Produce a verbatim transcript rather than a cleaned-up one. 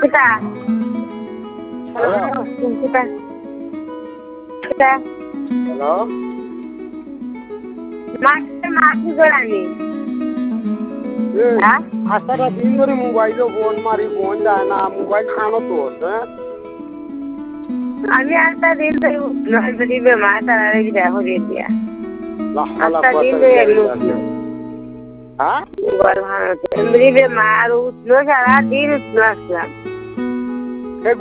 Kita. Halo. Kita. Kita. Hello. মাকে মাকে গড়ানি হ্যাঁ আসাটা দিন ধরে মোবাইলে ফোন মারি ফোন যায় না মোবাইল খানো তো হ্যাঁ আমি আটটা দিন ধরে নজরি বেমার তারা রেখে দেখো দিয়ে দিয়া আটটা দিন ধরে একদম হ্যাঁ গড় ভাঙা এমনি বেমার উঠলো সারা দিন উঠলো আসলাম